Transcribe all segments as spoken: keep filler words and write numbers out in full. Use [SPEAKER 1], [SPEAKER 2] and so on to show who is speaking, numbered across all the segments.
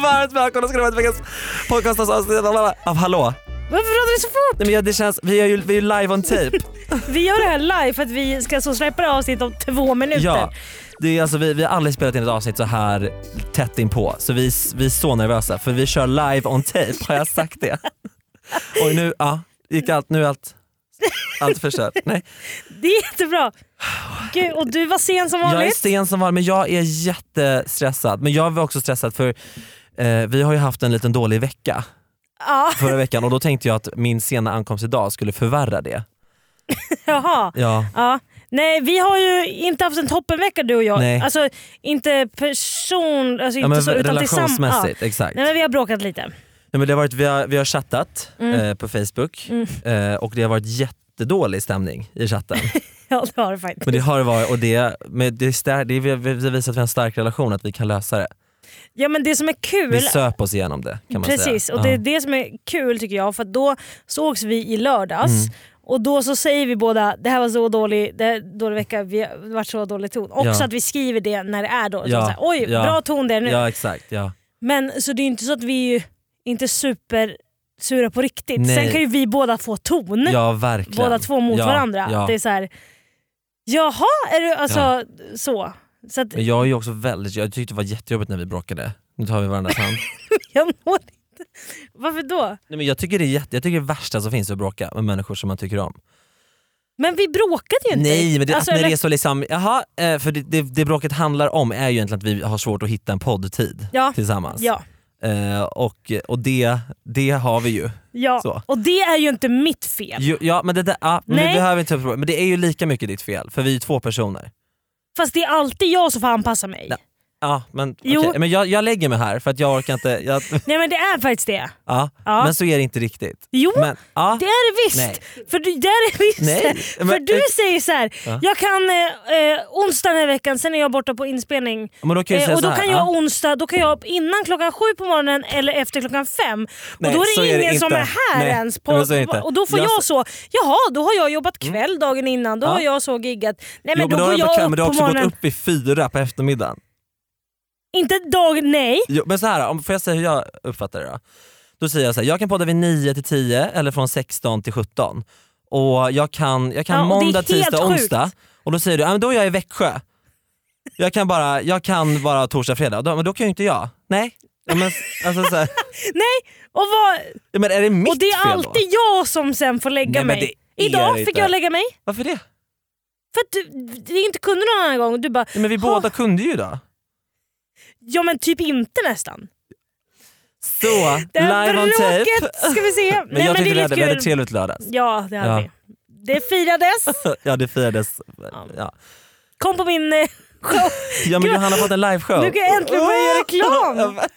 [SPEAKER 1] varmt välkomna ska det vara ett veckans podcastavsnitt av Hallå.
[SPEAKER 2] Varför pratar du så fort?
[SPEAKER 1] Nej, men ja, det känns, vi är ju vi är ju live on tape.
[SPEAKER 2] Vi gör det här live för att vi ska så släppa det avsnitt om två minuter.
[SPEAKER 1] Ja, det är alltså, vi, vi har aldrig spelat in ett avsnitt så här tätt in på. Så vi, vi är så nervösa för vi kör live on tape, har jag sagt det? Och nu, ja, gick allt, nu är allt, allt förstört. Nej.
[SPEAKER 2] Det är jättebra. Gud, och du var sen som vanligt.
[SPEAKER 1] Jag är sen som vanligt, men jag är jättestressad. Men jag var också stressad för eh, vi har ju haft en liten dålig vecka.
[SPEAKER 2] Ja.
[SPEAKER 1] Förra veckan och då tänkte jag att min sena ankomst idag skulle förvärra det.
[SPEAKER 2] Jaha.
[SPEAKER 1] Ja.
[SPEAKER 2] Ja. Nej, vi har ju inte haft en toppenvecka du och jag.
[SPEAKER 1] Nej.
[SPEAKER 2] Alltså inte person, alltså
[SPEAKER 1] Ja,
[SPEAKER 2] inte
[SPEAKER 1] men
[SPEAKER 2] så, utan
[SPEAKER 1] relationsmässigt,
[SPEAKER 2] ja.
[SPEAKER 1] exakt.
[SPEAKER 2] Nej, men vi har bråkat lite.
[SPEAKER 1] Nej, men det har varit, vi, har, vi har chattat
[SPEAKER 2] Mm.
[SPEAKER 1] eh, på Facebook
[SPEAKER 2] Mm.
[SPEAKER 1] eh, och det har varit jättedålig stämning i chatten.
[SPEAKER 2] Ja, det har det faktiskt.
[SPEAKER 1] Men det har det varit och det, men det, är stär, det, är, vi visar att vi har en stark relation, att vi kan lösa det.
[SPEAKER 2] Ja, men det som är kul...
[SPEAKER 1] Vi söp oss igenom det, kan man
[SPEAKER 2] Precis,
[SPEAKER 1] säga.
[SPEAKER 2] och det är
[SPEAKER 1] Ja.
[SPEAKER 2] det som är kul tycker jag, för att då sågs vi i lördags.
[SPEAKER 1] Mm.
[SPEAKER 2] Och då så säger vi båda, det här var så dålig, det här dålig vecka, vi har varit så dålig ton. Också
[SPEAKER 1] Ja.
[SPEAKER 2] att vi skriver det när det är dåligt.
[SPEAKER 1] Ja.
[SPEAKER 2] Så här, oj,
[SPEAKER 1] Ja.
[SPEAKER 2] bra ton där nu.
[SPEAKER 1] Ja, exakt. Ja.
[SPEAKER 2] Men så det är inte så att vi är ju inte super sura på riktigt.
[SPEAKER 1] Nej.
[SPEAKER 2] Sen kan ju vi båda få ton.
[SPEAKER 1] Ja, verkligen.
[SPEAKER 2] Båda två mot
[SPEAKER 1] ja.
[SPEAKER 2] varandra.
[SPEAKER 1] Ja.
[SPEAKER 2] Det är så här, jaha, är du alltså
[SPEAKER 1] Ja.
[SPEAKER 2] så. Så att,
[SPEAKER 1] Men jag är ju också väldigt, jag tyckte det var jättejobbigt när vi bråkade. Nu tar vi varandras hand.
[SPEAKER 2] jag mår inte. Varför då?
[SPEAKER 1] Nej, men jag tycker det är jätte, jag tycker det värsta som finns är att bråka med människor som man tycker om.
[SPEAKER 2] Men vi bråkade ju inte.
[SPEAKER 1] Nej, men det,
[SPEAKER 2] Alltså,
[SPEAKER 1] att när
[SPEAKER 2] eller-
[SPEAKER 1] det är så liksom, jaha, eh, för det, det, det bråket handlar om är ju egentligen att vi har svårt att hitta en poddtid
[SPEAKER 2] Ja.
[SPEAKER 1] tillsammans.
[SPEAKER 2] Ja.
[SPEAKER 1] Eh, och och det, det har vi ju.
[SPEAKER 2] Ja,
[SPEAKER 1] Så.
[SPEAKER 2] och det är ju inte mitt fel.
[SPEAKER 1] Jo, ja, men det, där, ja, men
[SPEAKER 2] Nej.
[SPEAKER 1] det behöver inte, men det är ju lika mycket ditt fel, för vi är ju två personer.
[SPEAKER 2] Fast det är alltid jag som får anpassa mig.
[SPEAKER 1] Nej. Ja, men,
[SPEAKER 2] Jo.
[SPEAKER 1] okay. men jag, jag lägger mig här för att jag orkar inte. Jag,
[SPEAKER 2] Nej, men det är faktiskt det.
[SPEAKER 1] ja,
[SPEAKER 2] Ja.
[SPEAKER 1] Men så är det inte riktigt.
[SPEAKER 2] Jo,
[SPEAKER 1] Men, ja,
[SPEAKER 2] det är det visst.
[SPEAKER 1] Nej.
[SPEAKER 2] För du, det är det visst.
[SPEAKER 1] Nej,
[SPEAKER 2] För
[SPEAKER 1] men-
[SPEAKER 2] du säger så här,
[SPEAKER 1] Ja.
[SPEAKER 2] jag kan eh, eh, onsdag den här veckan, sen är jag borta på inspelning.
[SPEAKER 1] men då kan jag
[SPEAKER 2] Eh,
[SPEAKER 1] säga
[SPEAKER 2] och då
[SPEAKER 1] så här,
[SPEAKER 2] kan jag
[SPEAKER 1] ja.
[SPEAKER 2] onsdag, då kan jag innan klockan sju på morgonen eller efter klockan fem.
[SPEAKER 1] Nej,
[SPEAKER 2] och då är
[SPEAKER 1] så
[SPEAKER 2] det
[SPEAKER 1] är det
[SPEAKER 2] ingen som
[SPEAKER 1] inte.
[SPEAKER 2] är här
[SPEAKER 1] Nej,
[SPEAKER 2] ens. På,
[SPEAKER 1] men så är det inte.
[SPEAKER 2] och då får
[SPEAKER 1] Jag-
[SPEAKER 2] jag, så, jaha då har jag jobbat kväll dagen innan, då
[SPEAKER 1] Ja.
[SPEAKER 2] har jag så giggat. Nej, men
[SPEAKER 1] Jo,
[SPEAKER 2] då
[SPEAKER 1] men
[SPEAKER 2] går
[SPEAKER 1] har
[SPEAKER 2] jag
[SPEAKER 1] jag
[SPEAKER 2] upp
[SPEAKER 1] men du har
[SPEAKER 2] på
[SPEAKER 1] också gått
[SPEAKER 2] morgonen.
[SPEAKER 1] upp i fyra på eftermiddagen.
[SPEAKER 2] Inte dag, nej.
[SPEAKER 1] Jo, men så här, om får jag säga hur jag uppfattar det då? Då säger jag så här, jag kan podda vid nio till tio eller från sexton till sjutton. Och jag kan, jag kan
[SPEAKER 2] Ja, och det är
[SPEAKER 1] måndag,
[SPEAKER 2] helt
[SPEAKER 1] tisdag,
[SPEAKER 2] sjukt.
[SPEAKER 1] onsdag. Och då säger du, ja, men då är jag i Växjö. Jag kan bara, jag kan bara torsdag, fredag. Då, men då kan ju inte jag. Nej. Ja, men, alltså, så här,
[SPEAKER 2] Nej, och, vad,
[SPEAKER 1] ja, men är det mitt
[SPEAKER 2] och det är
[SPEAKER 1] fel
[SPEAKER 2] alltid
[SPEAKER 1] då?
[SPEAKER 2] jag som sen får lägga
[SPEAKER 1] Nej, men
[SPEAKER 2] mig.
[SPEAKER 1] det är
[SPEAKER 2] Idag
[SPEAKER 1] det
[SPEAKER 2] fick
[SPEAKER 1] inte.
[SPEAKER 2] jag lägga mig.
[SPEAKER 1] Varför det?
[SPEAKER 2] För att du, du inte kunde någon annan gång. Du bara,
[SPEAKER 1] Ja, men vi
[SPEAKER 2] "Ha."
[SPEAKER 1] båda kunde ju då.
[SPEAKER 2] Ja, men typ inte nästan.
[SPEAKER 1] Så,
[SPEAKER 2] Det här
[SPEAKER 1] live on tape.
[SPEAKER 2] bråket ska vi se.
[SPEAKER 1] Men
[SPEAKER 2] Nej,
[SPEAKER 1] jag
[SPEAKER 2] men
[SPEAKER 1] tyckte
[SPEAKER 2] det
[SPEAKER 1] vi
[SPEAKER 2] är
[SPEAKER 1] hade,
[SPEAKER 2] lite
[SPEAKER 1] vi hade
[SPEAKER 2] kul.
[SPEAKER 1] trevligt lördags.
[SPEAKER 2] Ja, det hade
[SPEAKER 1] Ja.
[SPEAKER 2] vi. Det firades.
[SPEAKER 1] Ja, det firades. Ja,
[SPEAKER 2] Kom på min eh, show.
[SPEAKER 1] ja men Johanna har fått en liveshow.
[SPEAKER 2] Nu kan jag äntligen börja göra reklam.
[SPEAKER 1] Ja, men-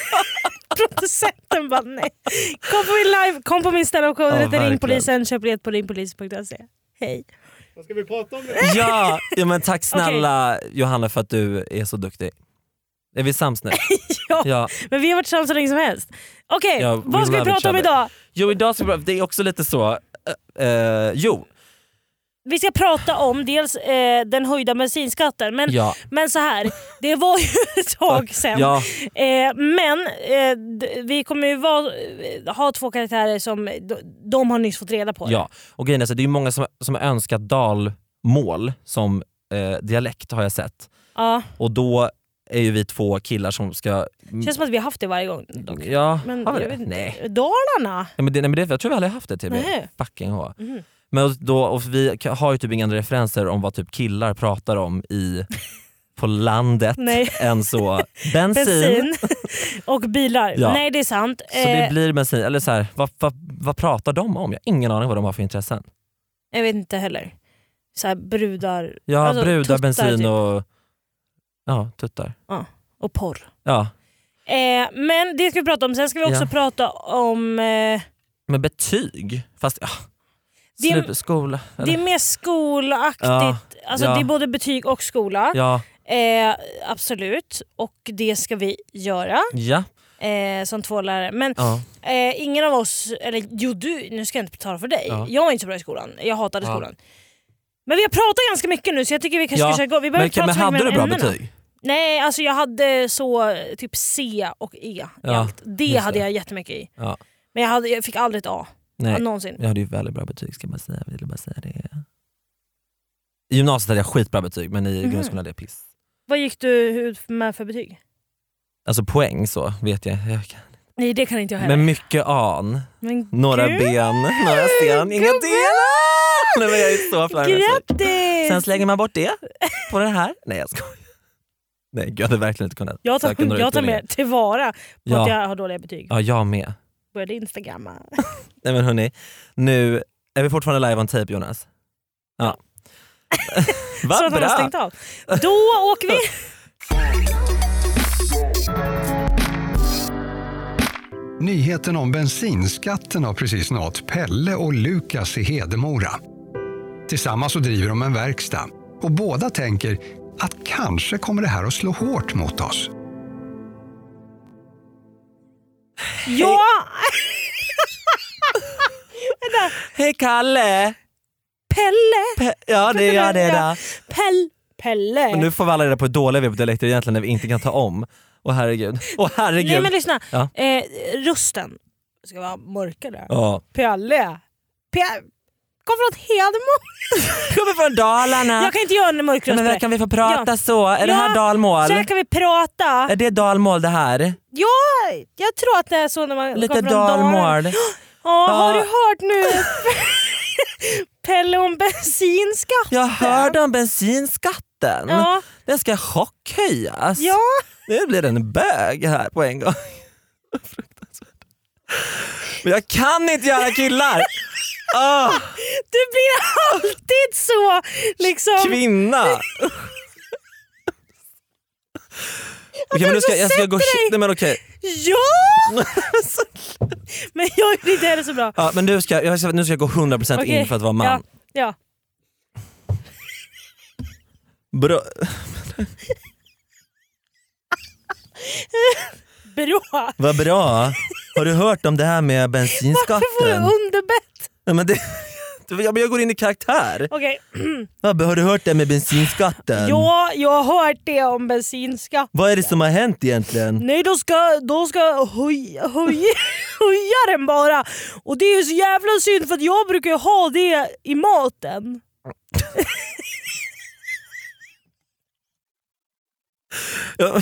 [SPEAKER 2] Producenten bara nej. Kom på min live, kom på min stand-up show.
[SPEAKER 1] Ja,
[SPEAKER 2] Det heter Ring
[SPEAKER 1] verkligen.
[SPEAKER 2] polisen. Köp biljett på ringpolis punkt se. Hej.
[SPEAKER 3] Vad ska vi prata om det?
[SPEAKER 1] Ja, ja men tack snälla Johanna för att du är så duktig. Är vi sams nu?
[SPEAKER 2] Ja,
[SPEAKER 1] Ja.
[SPEAKER 2] men vi har varit tillsammans så länge som helst. Okej,
[SPEAKER 1] Ja, we
[SPEAKER 2] vad ska vi
[SPEAKER 1] love each
[SPEAKER 2] prata om
[SPEAKER 1] other.
[SPEAKER 2] idag?
[SPEAKER 1] Jo, idag ska vi, det är också lite så. Uh, uh, jo,
[SPEAKER 2] Vi ska prata om dels eh, den höjda bensinskatten. Men,
[SPEAKER 1] ja.
[SPEAKER 2] men så här, det var ju ett tag sedan.
[SPEAKER 1] Ja,
[SPEAKER 2] Eh, men eh, d- vi kommer ju vara, eh, ha två karaktärer som d- de har nyss fått reda på. det.
[SPEAKER 1] ja. Och grejen är så, det är ju många som, som har önskat dalmål som eh, dialekt har jag sett.
[SPEAKER 2] Ja.
[SPEAKER 1] Och då är ju vi två killar som ska...
[SPEAKER 2] Känns som att vi har haft det varje gång dock.
[SPEAKER 1] Ja,
[SPEAKER 2] Men
[SPEAKER 1] har vi
[SPEAKER 2] jag
[SPEAKER 1] det?
[SPEAKER 2] vet inte.
[SPEAKER 1] Nej.
[SPEAKER 2] Dalarna?
[SPEAKER 1] Ja, men det, nej men det, jag tror vi aldrig haft det till
[SPEAKER 2] Nej.
[SPEAKER 1] fucking H.
[SPEAKER 2] Mhm.
[SPEAKER 1] Men då, och vi har ju typ inga andra referenser om vad typ killar pratar om i, på landet
[SPEAKER 2] Nej.
[SPEAKER 1] än så bensin.
[SPEAKER 2] Bensin och bilar.
[SPEAKER 1] Ja.
[SPEAKER 2] Nej, det är sant.
[SPEAKER 1] Så det
[SPEAKER 2] Eh,
[SPEAKER 1] blir bensin, eller så här, vad, vad, vad pratar de om? Jag har ingen aning vad de har för intressen.
[SPEAKER 2] jag vet inte heller. Så här, brudar.
[SPEAKER 1] Ja,
[SPEAKER 2] alltså,
[SPEAKER 1] brudar,
[SPEAKER 2] tuttar,
[SPEAKER 1] bensin
[SPEAKER 2] typ.
[SPEAKER 1] och ja, tuttar.
[SPEAKER 2] Och porr.
[SPEAKER 1] Ja,
[SPEAKER 2] Eh, men det ska vi prata om. Sen ska vi också
[SPEAKER 1] Ja.
[SPEAKER 2] prata om... Eh,
[SPEAKER 1] men betyg, fast ja,
[SPEAKER 2] Det är-
[SPEAKER 1] slut, skola.
[SPEAKER 2] det
[SPEAKER 1] Eller?
[SPEAKER 2] är mer skolaktigt.
[SPEAKER 1] Ja.
[SPEAKER 2] Alltså
[SPEAKER 1] Ja.
[SPEAKER 2] det är både betyg och skola.
[SPEAKER 1] Ja,
[SPEAKER 2] Eh, absolut. Och det ska vi göra.
[SPEAKER 1] ja,
[SPEAKER 2] Eh, som två lärare. Men
[SPEAKER 1] ja.
[SPEAKER 2] eh, ingen av oss... Eller jo, du, nu ska jag inte tala för dig.
[SPEAKER 1] Ja.
[SPEAKER 2] Jag var inte så bra i skolan. Jag hatade
[SPEAKER 1] Ja.
[SPEAKER 2] skolan. Men vi har pratat ganska mycket nu så jag tycker vi kanske
[SPEAKER 1] Ja,
[SPEAKER 2] ska köra igång. Vi behöver
[SPEAKER 1] Men,
[SPEAKER 2] inte
[SPEAKER 1] men
[SPEAKER 2] prata så
[SPEAKER 1] hade
[SPEAKER 2] mycket
[SPEAKER 1] du
[SPEAKER 2] om
[SPEAKER 1] bra
[SPEAKER 2] ämnena.
[SPEAKER 1] betyg?
[SPEAKER 2] Nej, alltså jag hade så typ C och E i
[SPEAKER 1] Ja,
[SPEAKER 2] allt. Det
[SPEAKER 1] just
[SPEAKER 2] hade
[SPEAKER 1] det.
[SPEAKER 2] jag jättemycket i.
[SPEAKER 1] Ja.
[SPEAKER 2] Men jag, hade, jag fick aldrig ett A.
[SPEAKER 1] Nej,
[SPEAKER 2] Någonsin.
[SPEAKER 1] jag hade ju väldigt bra betyg ska man säga. Jag ville bara säga det. I gymnasiet hade jag skitbra betyg men i
[SPEAKER 2] Mhm.
[SPEAKER 1] grundskolan hade jag piss.
[SPEAKER 2] Vad gick du ut med för betyg?
[SPEAKER 1] Alltså poäng så vet jag. jag kan.
[SPEAKER 2] Nej, det kan inte jag heller.
[SPEAKER 1] Men mycket an,
[SPEAKER 2] Men
[SPEAKER 1] några
[SPEAKER 2] gud,
[SPEAKER 1] ben, några sten, inga
[SPEAKER 2] gubbe!
[SPEAKER 1] delar. Nej, men jag är så flarmig.
[SPEAKER 2] Grattis!
[SPEAKER 1] Sen slänger man bort det på den här. Nej jag skojar. Nej gud, jag hade verkligen inte kunnat
[SPEAKER 2] Jag tar,
[SPEAKER 1] söka några
[SPEAKER 2] jag tar
[SPEAKER 1] utbildningar.
[SPEAKER 2] med tillvara på
[SPEAKER 1] Ja.
[SPEAKER 2] att jag har dåliga betyg.
[SPEAKER 1] Ja, jag med.
[SPEAKER 2] Började instagramma.
[SPEAKER 1] Nej men hörni, nu är vi fortfarande live on tape Jonas. Ja.
[SPEAKER 2] Så
[SPEAKER 1] Vad
[SPEAKER 2] att han har
[SPEAKER 1] bra!
[SPEAKER 2] stängt av. Då åker vi!
[SPEAKER 4] Nyheten om bensinskatten har precis nått Pelle och Lukas i Hedemora. Tillsammans så driver de en verkstad och båda tänker att kanske kommer det här att slå hårt mot oss.
[SPEAKER 2] Ja! Vänta.
[SPEAKER 1] Hej Kalle!
[SPEAKER 2] Pelle!
[SPEAKER 1] Pe- ja det är jag det
[SPEAKER 2] Ja.
[SPEAKER 1] där.
[SPEAKER 2] Pell, Pelle.
[SPEAKER 1] Men nu får vi alla reda på hur dåliga vi är på dialekter egentligen när vi inte kan ta om. Åh herregud. Åh herregud.
[SPEAKER 2] Nej men lyssna.
[SPEAKER 1] Ja.
[SPEAKER 2] Eh, rösten ska vara mörkare.
[SPEAKER 1] Ja.
[SPEAKER 2] Pelle. Pe- Kom från Hedemora.
[SPEAKER 1] Kommer från Dalarna.
[SPEAKER 2] Jag kan inte göra en mörk röst.
[SPEAKER 1] Men
[SPEAKER 2] på
[SPEAKER 1] där
[SPEAKER 2] det.
[SPEAKER 1] kan vi få prata
[SPEAKER 2] Ja.
[SPEAKER 1] så? Är det
[SPEAKER 2] Ja,
[SPEAKER 1] här dalmål?
[SPEAKER 2] Så här kan vi prata.
[SPEAKER 1] Är det dalmål det här?
[SPEAKER 2] Ja, jag tror att det är så när man
[SPEAKER 1] Lite
[SPEAKER 2] kommer från Dalarna.
[SPEAKER 1] dalmål.
[SPEAKER 2] Ja, har
[SPEAKER 1] Ja.
[SPEAKER 2] du hört nu Pelle om bensinskatt?
[SPEAKER 1] Jag hörde om bensinskatten.
[SPEAKER 2] Ja.
[SPEAKER 1] Den ska chockhöjas.
[SPEAKER 2] Ja.
[SPEAKER 1] Nu blir det en bög här på en gång. Fruktansvärt. Men jag kan inte göra killar. Oh,
[SPEAKER 2] Du blir alltid så liksom.
[SPEAKER 1] kvinna. Okej, men nu ska, jag ska gå...
[SPEAKER 2] sätter dig.
[SPEAKER 1] Nej, men okej.
[SPEAKER 2] Ja! Men jag är inte heller så bra.
[SPEAKER 1] Ja, men du ska, jag ska, nu ska jag gå hundra procent
[SPEAKER 2] Okej.
[SPEAKER 1] in för att vara man.
[SPEAKER 2] Ja, ja.
[SPEAKER 1] Bra.
[SPEAKER 2] Bra.
[SPEAKER 1] Vad bra. Har du hört om det här med
[SPEAKER 2] Varför får du
[SPEAKER 1] bensinskatten?
[SPEAKER 2] underbett?
[SPEAKER 1] Nej, men det, jag jag går in i karaktär.
[SPEAKER 2] Okej.
[SPEAKER 1] Vad, har du hört det med bensinskatten?
[SPEAKER 2] Ja, jag har hört det om bensinskatt.
[SPEAKER 1] Vad är det som har hänt egentligen?
[SPEAKER 2] Nej, då ska, då ska höja, höja, höja den bara. Och det är så jävla synd för att jag brukar ju ha det i maten.
[SPEAKER 1] Ja.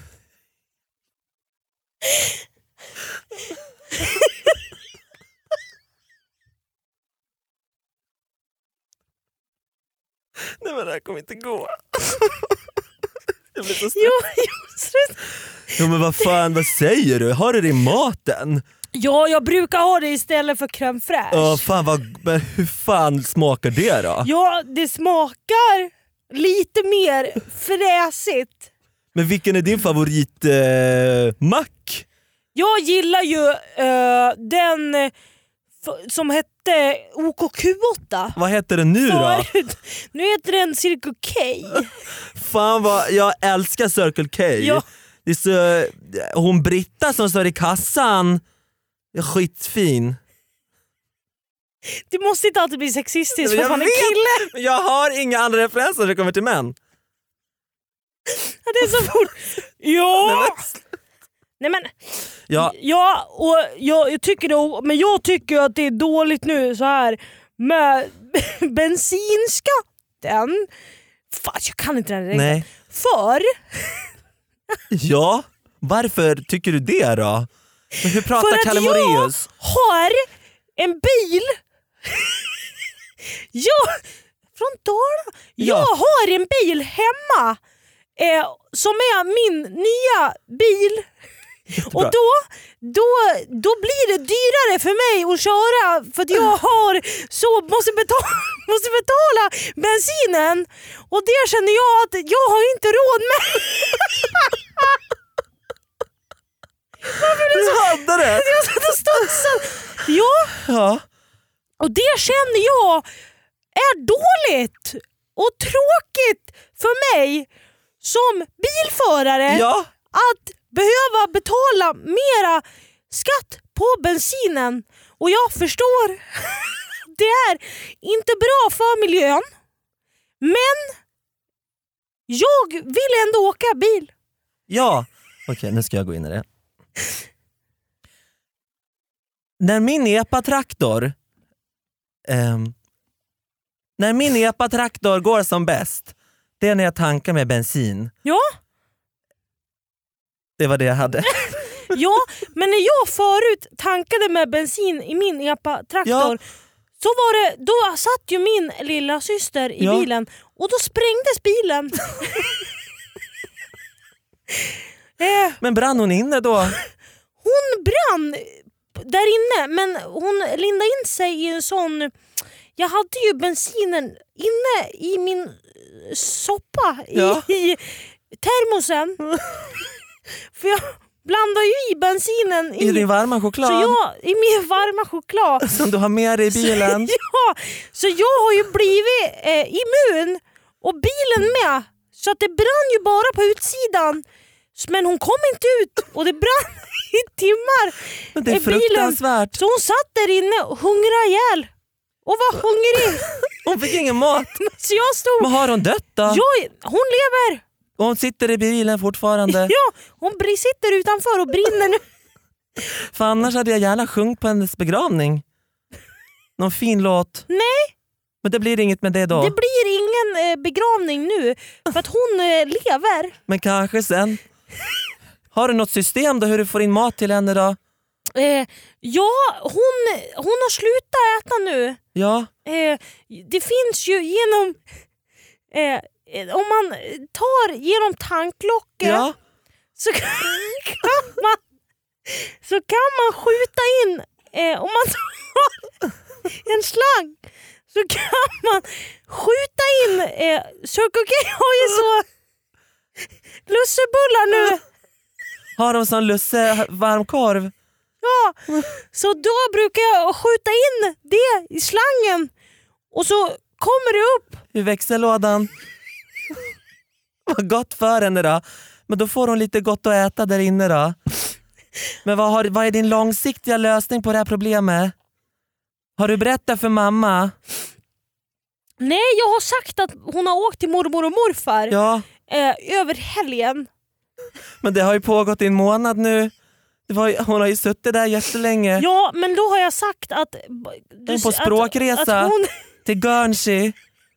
[SPEAKER 1] Nej men det här kommer inte gå. Jag blir så stressad.
[SPEAKER 2] Jo, jo, stress.
[SPEAKER 1] Jo, men vad fan, vad säger du? Har du det i maten?
[SPEAKER 2] Ja, jag brukar ha det istället för crème fraîche.
[SPEAKER 1] Ja, fan, vad, men hur fan smakar det då?
[SPEAKER 2] Ja, det smakar lite mer fräsigt.
[SPEAKER 1] Men vilken är din favorit eh, mack?
[SPEAKER 2] Jag gillar ju eh, den eh, f- som hette O K Q åtta.
[SPEAKER 1] Vad heter den nu då?
[SPEAKER 2] Förut. Nu heter den Circle K.
[SPEAKER 1] Fan vad, jag älskar Circle K.
[SPEAKER 2] Ja.
[SPEAKER 1] Det är så, hon Britta som står i kassan är skitfin.
[SPEAKER 2] Det måste inte alltid bli sexistiskt för
[SPEAKER 1] Jag
[SPEAKER 2] att man är
[SPEAKER 1] vet.
[SPEAKER 2] kille.
[SPEAKER 1] Men jag har inga andra referenser när det kommer till män.
[SPEAKER 2] Ja, det är så fort. Ja! Nej men,
[SPEAKER 1] Ja,
[SPEAKER 2] ja och jag, jag tycker det, men jag tycker att det är dåligt nu så här med bensinskatten. Fan, jag kan inte den regeln.
[SPEAKER 1] nej.
[SPEAKER 2] För
[SPEAKER 1] Ja, varför tycker du det då? Men hur
[SPEAKER 2] För
[SPEAKER 1] pratar
[SPEAKER 2] att
[SPEAKER 1] Kalle
[SPEAKER 2] jag
[SPEAKER 1] Moraeus?
[SPEAKER 2] har en bil. Jag, från Dalarna. Jag
[SPEAKER 1] Ja.
[SPEAKER 2] har en bil hemma eh, som är min nya bil.
[SPEAKER 1] Jättebra.
[SPEAKER 2] Och då, då, då blir det dyrare för mig att köra för att jag har så måste betala, måste betala bensinen. Och det känner jag att jag har inte råd med.
[SPEAKER 1] Du hade det!
[SPEAKER 2] Jag satt och studsade. Ja,
[SPEAKER 1] Ja.
[SPEAKER 2] och det känner jag är dåligt och tråkigt för mig som bilförare.
[SPEAKER 1] Ja.
[SPEAKER 2] Att behöva betala mera skatt på bensinen. Och jag förstår, det är inte bra för miljön. Men Jag vill ändå åka bil.
[SPEAKER 1] Ja, okej okay, nu ska jag gå in i det. När min epa-traktor um, När min epa-traktor går som bäst, det är när jag tankar med bensin.
[SPEAKER 2] Ja.
[SPEAKER 1] Det var det jag hade.
[SPEAKER 2] Ja, men när jag förut tankade med bensin i min epa-traktor, ja. Så var det, då satt ju min lilla syster i ja. bilen och då sprängdes bilen. eh,
[SPEAKER 1] men brann hon inne då?
[SPEAKER 2] Hon brann där inne, men hon lindade in sig i en sån... Jag hade ju bensinen inne i min soppa ja. i, i termosen. För jag blandade ju i bensinen
[SPEAKER 1] i, I din varma choklad.
[SPEAKER 2] Så jag, i min varma choklad.
[SPEAKER 1] Som du har med dig i bilen.
[SPEAKER 2] Så, ja, så jag har ju blivit eh, immun och bilen med. Så att det brann ju bara på utsidan. Men hon kom inte ut och det brann i timmar.
[SPEAKER 1] Men det är fruktansvärt.
[SPEAKER 2] Bilen. Så hon satt där inne och hungrade ihjäl. Och var hungrig.
[SPEAKER 1] Hon fick ingen mat.
[SPEAKER 2] Så jag stod...
[SPEAKER 1] Men har hon dött då?
[SPEAKER 2] Ja, hon lever.
[SPEAKER 1] Och hon sitter i bilen fortfarande.
[SPEAKER 2] Ja, hon sitter utanför och brinner nu.
[SPEAKER 1] För annars hade jag gärna sjungit på hennes begravning. Någon fin låt.
[SPEAKER 2] Nej.
[SPEAKER 1] Men det blir inget med det då.
[SPEAKER 2] Det blir ingen eh, begravning nu. För att hon eh, lever.
[SPEAKER 1] Men kanske sen. Har du något system då hur du får in mat till henne då?
[SPEAKER 2] Eh, ja, hon, hon har slutat äta nu.
[SPEAKER 1] Ja.
[SPEAKER 2] Eh, det finns ju genom... Eh, om man tar genom tanklocket
[SPEAKER 1] ja.
[SPEAKER 2] så, kan, kan man, så kan man skjuta in... Eh, om man tar en slang så kan man skjuta in... Eh, Circle K har ju så lussebullar nu.
[SPEAKER 1] Har de sån lusse varmkorv?
[SPEAKER 2] Ja, så då brukar jag skjuta in det i slangen och så kommer det upp
[SPEAKER 1] i växellådan. Vad gott för henne då. Men då får hon lite gott att äta där inne då. Men vad, har, vad är din långsiktiga lösning på det här problemet? Har du berättat för mamma?
[SPEAKER 2] Nej, jag har sagt att hon har åkt till mormor och morfar
[SPEAKER 1] ja.
[SPEAKER 2] eh, över helgen.
[SPEAKER 1] Men det har ju pågått i en månad nu. Det var, hon har ju suttit där jättelänge.
[SPEAKER 2] Ja, men då har jag sagt att...
[SPEAKER 1] Du, är på språkresa att, att hon, till Guernsey.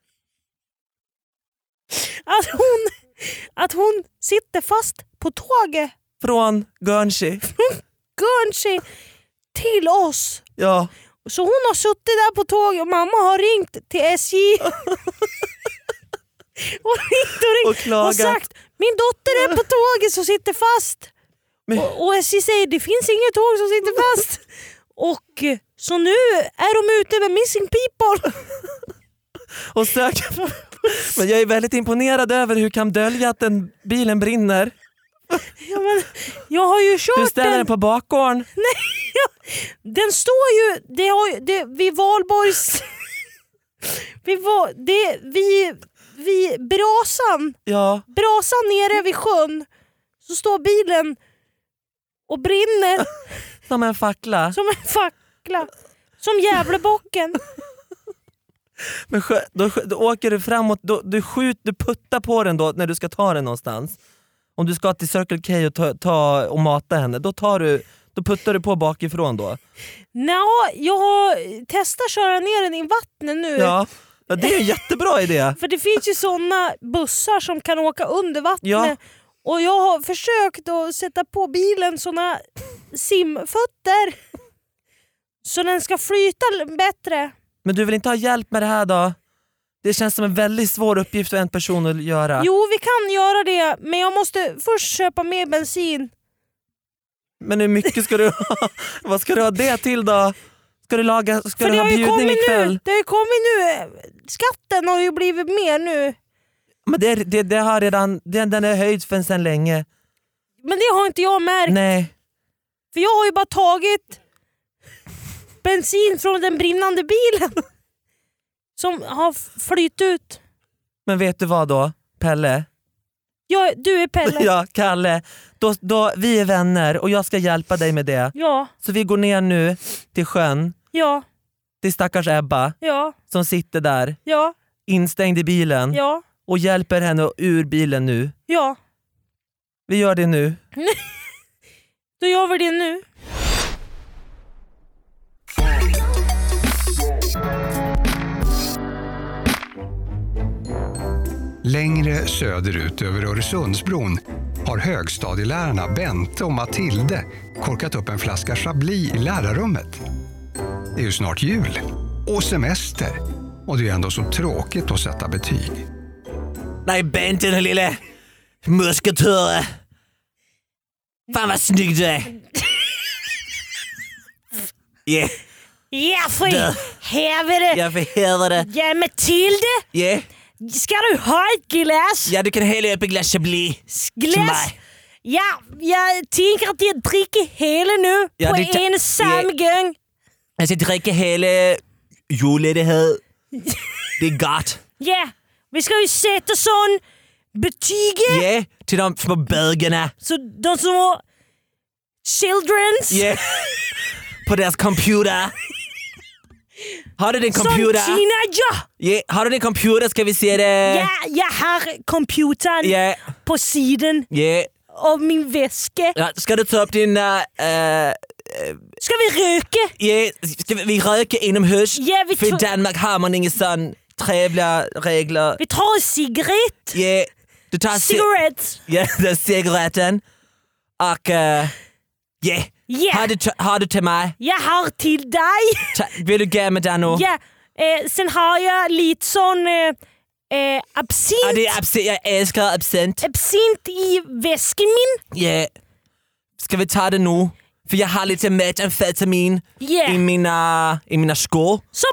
[SPEAKER 2] Att hon, att hon sitter fast på tåget.
[SPEAKER 1] Från Guernsey.
[SPEAKER 2] Från Guernsey till oss.
[SPEAKER 1] Ja.
[SPEAKER 2] Så hon har suttit där på tåget och mamma har ringt till S J. och ringt och ringt och, och sagt min dotter är på tåget som sitter fast. Men... Och, och S J säger det finns inget tåg som sitter fast. Och så nu är de ute med missing people.
[SPEAKER 1] och söker. Men jag är väldigt imponerad över hur kan dölja att den bilen brinner.
[SPEAKER 2] Ja, men jag har ju kört
[SPEAKER 1] du ställer den,
[SPEAKER 2] den
[SPEAKER 1] på bakgården.
[SPEAKER 2] Nej, ja, den står ju det har det vid Valborgs vi var det vi vi brasan.
[SPEAKER 1] Ja.
[SPEAKER 2] Brasan nere vid sjön. Så står bilen och brinner
[SPEAKER 1] som en fackla.
[SPEAKER 2] Som en fackla. Som Gävlebocken.
[SPEAKER 1] Men då, då åker du framåt, då, du skjuter, du puttar på den då när du ska ta den någonstans. Om du ska till Circle K och, ta, ta, och mata henne, då, tar du, då puttar du på bakifrån då?
[SPEAKER 2] Nå, jag har testat köra ner den i vattnet nu.
[SPEAKER 1] Ja, ja det är en jättebra idé.
[SPEAKER 2] För det finns ju såna bussar som kan åka under vattnet.
[SPEAKER 1] Ja.
[SPEAKER 2] Och jag har försökt att sätta på bilen såna simfötter. Så den ska flyta bättre.
[SPEAKER 1] Men du vill inte ha hjälp med det här då? Det känns som en väldigt svår uppgift för en person att göra.
[SPEAKER 2] Jo, vi kan göra det. Men jag måste först köpa mer bensin.
[SPEAKER 1] Men hur mycket ska du ha? Vad ska du ha det till då? Ska du, laga, ska
[SPEAKER 2] för
[SPEAKER 1] du ha bjudning ikväll?
[SPEAKER 2] Nu, det har ju kommit nu. Skatten har ju blivit mer nu.
[SPEAKER 1] Men det, det, det har redan, den, den är höjd för sen länge.
[SPEAKER 2] Men det har inte jag märkt.
[SPEAKER 1] Nej.
[SPEAKER 2] För jag har ju bara tagit bensin från den brinnande bilen. Som har flytt ut.
[SPEAKER 1] Men vet du vad då, Pelle?
[SPEAKER 2] Ja, du är Pelle.
[SPEAKER 1] Ja, Kalle. Då, då, vi är vänner och jag ska hjälpa dig med det.
[SPEAKER 2] Ja.
[SPEAKER 1] Så vi går ner nu till sjön.
[SPEAKER 2] Ja.
[SPEAKER 1] Till stackars Ebba.
[SPEAKER 2] Ja.
[SPEAKER 1] Som sitter där.
[SPEAKER 2] Ja.
[SPEAKER 1] Instängd i bilen.
[SPEAKER 2] Ja.
[SPEAKER 1] och hjälper henne ur bilen nu.
[SPEAKER 2] Ja.
[SPEAKER 1] Vi gör det nu.
[SPEAKER 2] Då gör vi det nu.
[SPEAKER 4] Längre söderut över Öresundsbron har högstadielärarna Bente och Matilde korkat upp en flaska Chablis i lärarrummet. Det är ju snart jul och semester och det är ändå så tråkigt att sätta betyg.
[SPEAKER 1] Nej, Bente, den lilla musketöre. Fan vad snygg du är. Yeah.
[SPEAKER 2] Ja, för
[SPEAKER 1] Dö.
[SPEAKER 2] helvete.
[SPEAKER 1] Ja, för helvete.
[SPEAKER 2] Ja, Matilde.
[SPEAKER 1] Yeah.
[SPEAKER 2] Ska du ha ett glas?
[SPEAKER 1] Ja, du kan hälla upp ett glas Chablis till
[SPEAKER 2] Glas?
[SPEAKER 1] mig.
[SPEAKER 2] Ja, jag tänker att jag dricker hela nu
[SPEAKER 1] Ja,
[SPEAKER 2] på
[SPEAKER 1] det ta-
[SPEAKER 2] en samma gång.
[SPEAKER 1] Jag ska dricka hela juledighed. Det är gott.
[SPEAKER 2] Ja, vi ska ju sätta sån betyg.
[SPEAKER 1] Yeah, till de små bögarna.
[SPEAKER 2] Så de små childrens.
[SPEAKER 1] Yeah. På deras computer. Har du din
[SPEAKER 2] Som
[SPEAKER 1] computer?
[SPEAKER 2] teenager.
[SPEAKER 1] Yeah. Har du din computer? Ska vi se det?
[SPEAKER 2] Ja, jag har computern
[SPEAKER 1] Yeah.
[SPEAKER 2] på sidan
[SPEAKER 1] Yeah.
[SPEAKER 2] av min väska.
[SPEAKER 1] Ja, ska du ta upp din... Uh, uh,
[SPEAKER 2] Ska vi röka?
[SPEAKER 1] yeah. Ska vi, vi röka inomhus?
[SPEAKER 2] Ja, vi
[SPEAKER 1] För i
[SPEAKER 2] tar-
[SPEAKER 1] Danmark har man inga sån trevliga regler.
[SPEAKER 2] Vi tar en cigarett.
[SPEAKER 1] Yeah. Du tar ci-
[SPEAKER 2] Cigarett.
[SPEAKER 1] Ja, den cigaretten. Och... Uh, yeah.
[SPEAKER 2] Ja,
[SPEAKER 1] Har, du, t- har du till mig?
[SPEAKER 2] jag har till dig.
[SPEAKER 1] Ta, vill du ge mig den nu?
[SPEAKER 2] Ja, eh, sen har jag lite sån eh, eh, absint.
[SPEAKER 1] Ja, det är absint. Jag älskar absint.
[SPEAKER 2] Absint i väskan min.
[SPEAKER 1] Yeah. Ska vi ta det nu? För jag har lite metamfetamin
[SPEAKER 2] Yeah.
[SPEAKER 1] i mina, i mina skor.
[SPEAKER 2] Så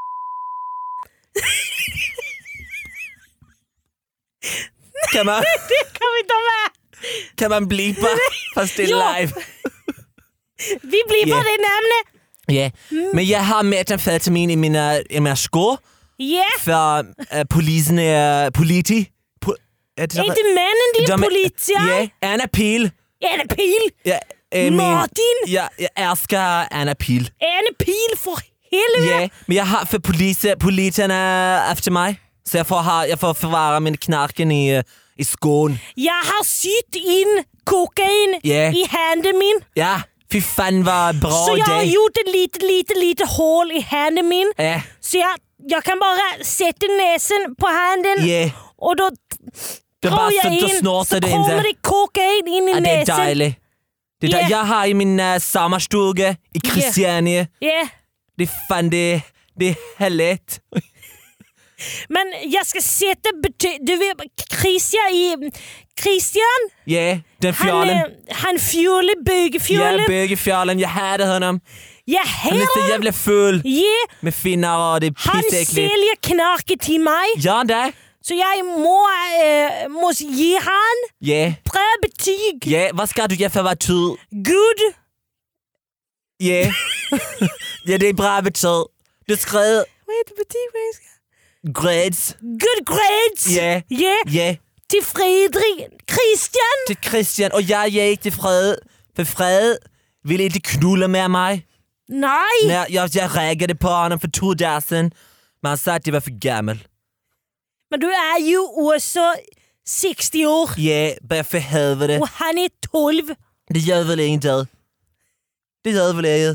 [SPEAKER 1] Kan man,
[SPEAKER 2] det kan vi ta med.
[SPEAKER 1] kan man blipa fast det är
[SPEAKER 2] Ja.
[SPEAKER 1] live?
[SPEAKER 2] Vi blir
[SPEAKER 1] Yeah.
[SPEAKER 2] på det namnet.
[SPEAKER 1] Yeah. Men jag har metamfetamin i mina, i mina skor.
[SPEAKER 2] Ja,
[SPEAKER 1] För uh, polisen är politi. Po, är det
[SPEAKER 2] är inte männen din
[SPEAKER 1] De är-
[SPEAKER 2] politia?
[SPEAKER 1] Ja, Anna Pil.
[SPEAKER 2] Är det pil?
[SPEAKER 1] Ja, är min-
[SPEAKER 2] Martin?
[SPEAKER 1] Ja, jag älskar Anna Pil.
[SPEAKER 2] Är det pil för helvete?
[SPEAKER 1] Ja, men jag har för poliser, poliserna efter mig. Så jag får, ha, jag får förvara min knarken i, i skon.
[SPEAKER 2] Jag har sytt in kokain
[SPEAKER 1] Yeah.
[SPEAKER 2] i handen min.
[SPEAKER 1] Ja, fy fan vad bra
[SPEAKER 2] Så jag har
[SPEAKER 1] det.
[SPEAKER 2] gjort ett litet, litet, litet hål i handen min.
[SPEAKER 1] Ja,
[SPEAKER 2] Så jag, jag kan bara sätta näsen på handen
[SPEAKER 1] yeah.
[SPEAKER 2] och då
[SPEAKER 1] Det
[SPEAKER 2] drar
[SPEAKER 1] bara
[SPEAKER 2] jag
[SPEAKER 1] så- då
[SPEAKER 2] in
[SPEAKER 1] snortar
[SPEAKER 2] så
[SPEAKER 1] det in
[SPEAKER 2] kommer
[SPEAKER 1] det.
[SPEAKER 2] det kokain in i
[SPEAKER 1] Ja, det är
[SPEAKER 2] näsen.
[SPEAKER 1] dejligt. Det är
[SPEAKER 2] Yeah.
[SPEAKER 1] där. Jag har i min uh, sommarstuga i Christiania.
[SPEAKER 2] Ja,
[SPEAKER 1] Det är fan det, det är härligt.
[SPEAKER 2] men jag ska sätta bety- Du vet, Christian i... Christian?
[SPEAKER 1] Ja, yeah, den
[SPEAKER 2] Han,
[SPEAKER 1] fjollen.
[SPEAKER 2] eh, han fjolle,
[SPEAKER 1] Ja,
[SPEAKER 2] bögefjollen.
[SPEAKER 1] bögefjollen. Jag hade honom.
[SPEAKER 2] Jag
[SPEAKER 1] Han är så
[SPEAKER 2] har
[SPEAKER 1] jävla full
[SPEAKER 2] Ja,
[SPEAKER 1] med finnar och det är
[SPEAKER 2] han
[SPEAKER 1] pissäckligt.
[SPEAKER 2] säljer knarket till mig.
[SPEAKER 1] Ja, det.
[SPEAKER 2] Så jag må, äh, måste ge han
[SPEAKER 1] Ja,
[SPEAKER 2] bra betyg.
[SPEAKER 1] ja. Vad ska du ge för vad tur?
[SPEAKER 2] Good.
[SPEAKER 1] Ja. Ja, det är bra betyg. Du skrev
[SPEAKER 2] Vad heter betyg på engelska?
[SPEAKER 1] grades.
[SPEAKER 2] Good grades.
[SPEAKER 1] Ja.
[SPEAKER 2] Ja,
[SPEAKER 1] Ja,
[SPEAKER 2] till Fredrik. Christian.
[SPEAKER 1] till Christian. Och jag gick till Fred. För Fred ville inte knulla med mig.
[SPEAKER 2] Nej.
[SPEAKER 1] När jag, jag räkade på honom för två dagar sedan. Men han sa att jag var för gammal.
[SPEAKER 2] Men du är ju också sextio år.
[SPEAKER 1] Ja, bara för helvete.
[SPEAKER 2] Och han är tolv.
[SPEAKER 1] Det gör väl inte. Det gör väl inte.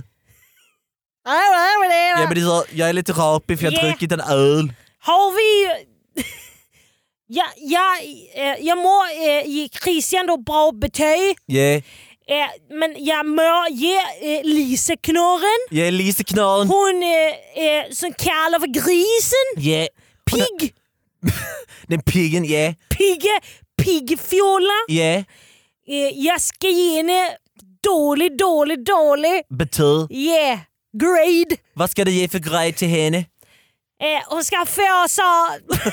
[SPEAKER 1] Ja, men det är, jag är lite rapig för jag har
[SPEAKER 2] Yeah.
[SPEAKER 1] druckit en öl.
[SPEAKER 2] Har vi... Ja, ja, eh, jag må eh, ge Christian då bra betyg.
[SPEAKER 1] Ja,
[SPEAKER 2] Eh, men jag må ge eh, Lise knorren.
[SPEAKER 1] jag är Lise Knarren.
[SPEAKER 2] Hon eh, eh, som kallar för grisen.
[SPEAKER 1] Ja,
[SPEAKER 2] Pigg.
[SPEAKER 1] den piggen, ja.
[SPEAKER 2] Pigge. Piggfjolla.
[SPEAKER 1] Ja,
[SPEAKER 2] Eh, jag ska ge henne dålig, dålig, dålig.
[SPEAKER 1] betyg.
[SPEAKER 2] Yeah. Grade.
[SPEAKER 1] Vad ska du ge för grej till henne?
[SPEAKER 2] Eh, hon ska få så...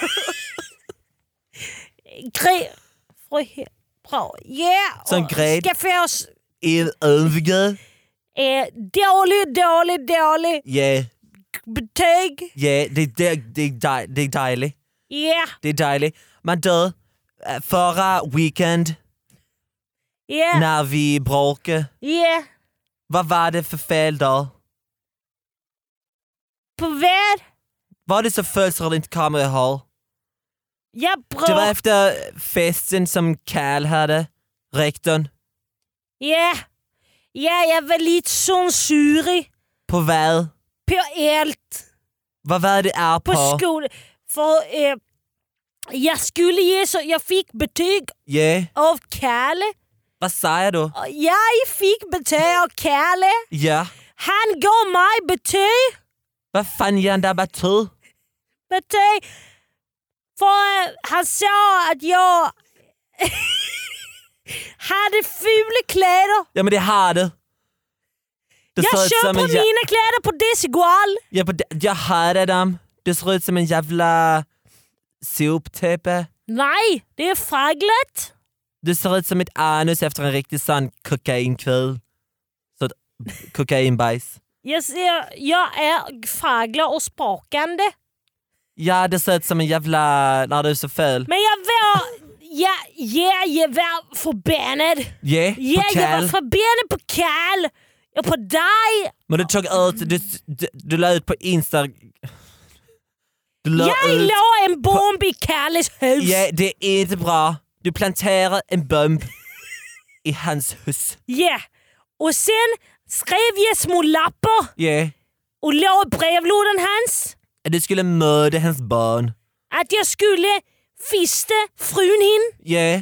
[SPEAKER 2] Gre... För he- Bra. Yeah.
[SPEAKER 1] Sån
[SPEAKER 2] och
[SPEAKER 1] grade.
[SPEAKER 2] Ska få... s-
[SPEAKER 1] En övriga?
[SPEAKER 2] Eh, dålig, dålig, dålig.
[SPEAKER 1] Ja,
[SPEAKER 2] Betyg.
[SPEAKER 1] ja, det, det, det, är dej- det är dejligt.
[SPEAKER 2] Yeah.
[SPEAKER 1] Det är dejligt. Men du, äh, förra weekend
[SPEAKER 2] Yeah.
[SPEAKER 1] när vi bråkade,
[SPEAKER 2] Yeah.
[SPEAKER 1] vad var det för fel då?
[SPEAKER 2] På vad?
[SPEAKER 1] Var det så fel så du inte kommer ihåg?
[SPEAKER 2] Ja, bra.
[SPEAKER 1] Det var efter festen som Karl hade, rektorn.
[SPEAKER 2] Ja. Ja, jag var lite sån surig.
[SPEAKER 1] På vad?
[SPEAKER 2] På allt.
[SPEAKER 1] Vad var det är på?
[SPEAKER 2] På skolan. För eh, jag skulle ge så jag fick betyg
[SPEAKER 1] Yeah.
[SPEAKER 2] av Kalle.
[SPEAKER 1] Vad sa jag då?
[SPEAKER 2] Jag fick betyg av Kalle.
[SPEAKER 1] Ja.
[SPEAKER 2] Han gav mig betyg.
[SPEAKER 1] Vad fan gör han där betyg?
[SPEAKER 2] Betyg. För eh, han sa att jag hade fula kläder.
[SPEAKER 1] Ja men det hade. Det
[SPEAKER 2] Jag
[SPEAKER 1] ser ut
[SPEAKER 2] köper
[SPEAKER 1] som en jä-
[SPEAKER 2] mina kläder på Desigual.
[SPEAKER 1] Ja, på de- jag hade dem. Det ser ut som en jävla soptäppe.
[SPEAKER 2] Nej, det är faglet.
[SPEAKER 1] Du ser ut som ett anus efter en riktigt sann kokainkväll. Så ett kokainbajs.
[SPEAKER 2] Jag, ser, jag är fagla och spakande.
[SPEAKER 1] Ja, det ser ut som en jävla... När du är så fel.
[SPEAKER 2] Men jag var... Ja, ja, jag var förbannad.
[SPEAKER 1] Yeah,
[SPEAKER 2] Ja,
[SPEAKER 1] på
[SPEAKER 2] jag var
[SPEAKER 1] Karl.
[SPEAKER 2] förbannad på Karl. Och på dig.
[SPEAKER 1] Men du tog ut... Du, du, du la ut på Insta... Du la
[SPEAKER 2] Jag
[SPEAKER 1] ut...
[SPEAKER 2] la en bomb i Karles hus.
[SPEAKER 1] Ja, det är inte bra. Du planterar en bomb i hans hus.
[SPEAKER 2] Ja. Och sen skrev jag små lappar
[SPEAKER 1] Ja. Yeah.
[SPEAKER 2] och la i brevlådan hans.
[SPEAKER 1] Du skulle mörda hans barn.
[SPEAKER 2] Att jag skulle fista frun hin.
[SPEAKER 1] Ja. Yeah.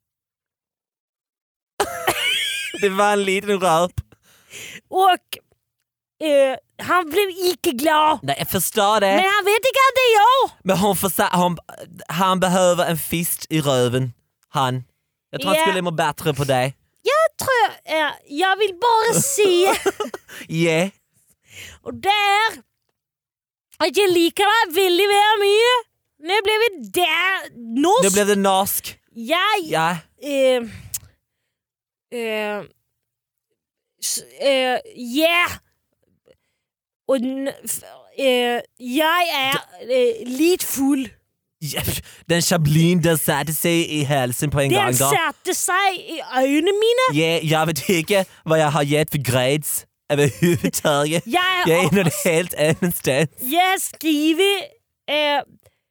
[SPEAKER 1] Det var en liten röp.
[SPEAKER 2] Och eh, han blev icke glad.
[SPEAKER 1] Nej, jag förstår det.
[SPEAKER 2] Men han vet inte att det är jag.
[SPEAKER 1] Men hon försa- hon, han behöver en fist i röven. Han. Jag tror
[SPEAKER 2] Ja.
[SPEAKER 1] han skulle må bättre på dig.
[SPEAKER 2] Jag tror... Eh, jag vill bara se.
[SPEAKER 1] Ja. Yeah.
[SPEAKER 2] Och där... Att jag liker dig väldigt, väldigt mycket. Nu blev vi där. Norsk.
[SPEAKER 1] Nu blev det norsk.
[SPEAKER 2] Ja.
[SPEAKER 1] Ja.
[SPEAKER 2] Eh, eh, s- eh, ja. Och n- f- eh, jag är eh, lite full.
[SPEAKER 1] Ja, den chablin den satte sig i halsen på en gång.
[SPEAKER 2] Den
[SPEAKER 1] då.
[SPEAKER 2] satte sig i ögonen mina.
[SPEAKER 1] Ja, jag vet inte vad jag har gett för grades överhuvudtaget.
[SPEAKER 2] Jag,
[SPEAKER 1] Jag är något helt annanstans.
[SPEAKER 2] jag skriver eh,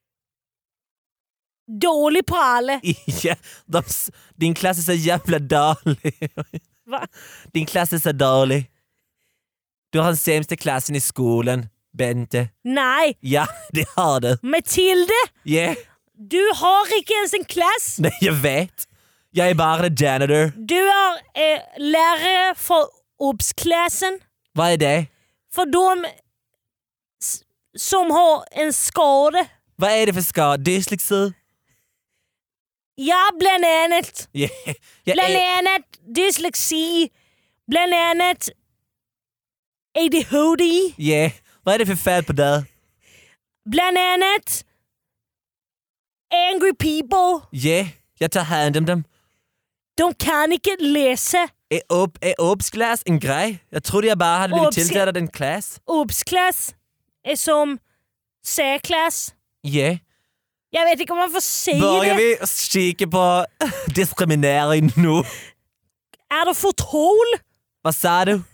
[SPEAKER 2] dålig på alla.
[SPEAKER 1] Ja, de, din klass är så jävla dålig.
[SPEAKER 2] Va?
[SPEAKER 1] Din klass är så dålig. Du har den sämsta klassen i skolan, Bente.
[SPEAKER 2] Nej,
[SPEAKER 1] Ja, det har du.
[SPEAKER 2] Matilde.
[SPEAKER 1] Ja, yeah.
[SPEAKER 2] Du har inte ens en klass.
[SPEAKER 1] Nej, jag vet. Jag är bara janitor.
[SPEAKER 2] Du är eh, lärare för obs-klassen.
[SPEAKER 1] Vad är det?
[SPEAKER 2] För de s- som har en skada.
[SPEAKER 1] Vad är det för skada? Dyslexi?
[SPEAKER 2] Ja, bland annat.
[SPEAKER 1] Yeah. Jag
[SPEAKER 2] Bland
[SPEAKER 1] är...
[SPEAKER 2] annat dyslexi. Bland annat A D H D.
[SPEAKER 1] Yeah. Vad är det för fel på det?
[SPEAKER 2] Bland annat angry people.
[SPEAKER 1] Yeah. Jag tar hand om dem.
[SPEAKER 2] De kan inte läsa.
[SPEAKER 1] Är, ob- är obsklass en grej? Jag trodde jag bara hade blivit
[SPEAKER 2] Obs-
[SPEAKER 1] tilldelad en klass.
[SPEAKER 2] Obs-klass är som särklass.
[SPEAKER 1] Yeah.
[SPEAKER 2] Jag vet inte om man får säga
[SPEAKER 1] Börjar
[SPEAKER 2] det.
[SPEAKER 1] vi kika på diskriminering nu?
[SPEAKER 2] Är det förtal?
[SPEAKER 1] Vad sa du?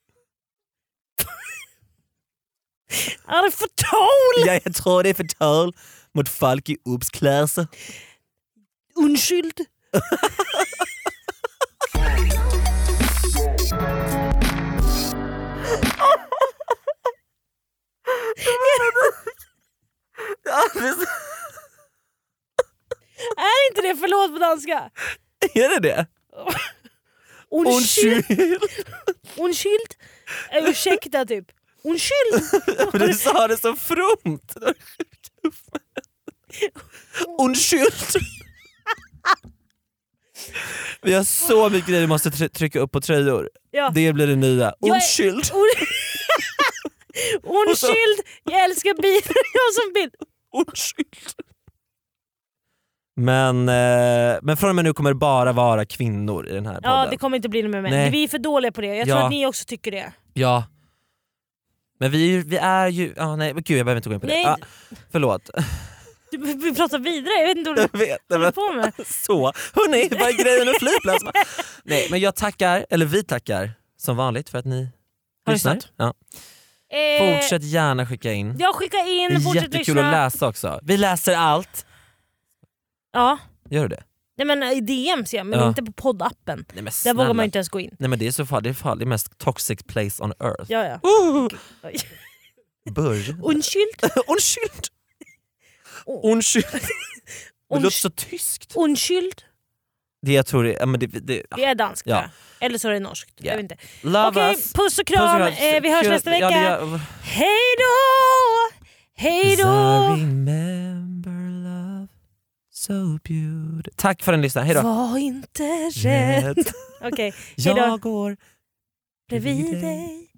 [SPEAKER 2] Är det förtal?
[SPEAKER 1] Ja, jag tror det är förtal mot folk i obsklasser.
[SPEAKER 2] Undskyld. Är inte det förlåt på danska?
[SPEAKER 1] Är det det?
[SPEAKER 2] Undskyld.
[SPEAKER 1] Undskyld.
[SPEAKER 2] Undskyld. Ursäkta typ. Undskyld.
[SPEAKER 1] Men du sa det så fromt. Undskyld. Vi har så mycket grejer vi måste try- trycka upp på tröjor.
[SPEAKER 2] Ja.
[SPEAKER 1] Det blir det nya.
[SPEAKER 2] Jag är-
[SPEAKER 1] Undskyld.
[SPEAKER 2] Un- Undskyld. Jag älskar bilar. Jag som bil.
[SPEAKER 1] Undskyld. Men, eh, men från och med nu kommer det bara vara kvinnor i den här podden.
[SPEAKER 2] Ja, det kommer inte bli med män.
[SPEAKER 1] Nej.
[SPEAKER 2] Vi är för dåliga på det. Jag tror
[SPEAKER 1] Ja.
[SPEAKER 2] att ni också tycker det.
[SPEAKER 1] Ja. Men vi, vi är ju... Ah, nej, men gud jag behöver inte gå in på det.
[SPEAKER 2] Nej.
[SPEAKER 1] Ah, förlåt.
[SPEAKER 2] Du, vi pratar vidare. Jag vet inte vad du
[SPEAKER 1] Jag vet,
[SPEAKER 2] håller
[SPEAKER 1] men,
[SPEAKER 2] på med.
[SPEAKER 1] så. Hörrni, vad är grejen med flygplats? Nej, men jag tackar, eller vi tackar som vanligt för att ni
[SPEAKER 2] Har
[SPEAKER 1] lyssnar.
[SPEAKER 2] lyssnat?
[SPEAKER 1] Ja.
[SPEAKER 2] Eh,
[SPEAKER 1] Fortsätt gärna skicka in.
[SPEAKER 2] Jag skickar
[SPEAKER 1] Det
[SPEAKER 2] in,
[SPEAKER 1] är
[SPEAKER 2] fortsätt
[SPEAKER 1] jättekul
[SPEAKER 2] lyssna.
[SPEAKER 1] att läsa också. Vi läser allt.
[SPEAKER 2] Ja.
[SPEAKER 1] Gör du det?
[SPEAKER 2] Nej, men i D M ser jag, men
[SPEAKER 1] Ja.
[SPEAKER 2] inte på poddappen.
[SPEAKER 1] Nej, men
[SPEAKER 2] Där
[SPEAKER 1] snälla.
[SPEAKER 2] vågar man inte ens gå in.
[SPEAKER 1] Nej men det är så fall, det är fall det mest toxic place on earth.
[SPEAKER 2] Ja, ja.
[SPEAKER 1] Uh,
[SPEAKER 2] Oj.
[SPEAKER 1] Börja.
[SPEAKER 2] Undskyld.
[SPEAKER 1] Undskyld. Undskyld. Det låter så tyskt.
[SPEAKER 2] Undskyld.
[SPEAKER 1] Det jag tror det, ja, men det, det,
[SPEAKER 2] Det är danskt.
[SPEAKER 1] Ja.
[SPEAKER 2] Ja. Eller så är det norskt.
[SPEAKER 1] Ja.
[SPEAKER 2] Jag vet inte.
[SPEAKER 1] Love
[SPEAKER 2] Okej,
[SPEAKER 1] us.
[SPEAKER 2] puss och kram.
[SPEAKER 1] Puss och kram.
[SPEAKER 2] Eh, vi hörs
[SPEAKER 1] Kul-
[SPEAKER 2] nästa vecka.
[SPEAKER 1] Ja, det gör-
[SPEAKER 2] Hej då! Hej
[SPEAKER 1] I
[SPEAKER 2] då!
[SPEAKER 1] remember love so beautiful. Tack för den listan, hejdå.
[SPEAKER 2] Var inte rädd. Okej, hej då.
[SPEAKER 1] Jag går
[SPEAKER 2] Bredvid dig.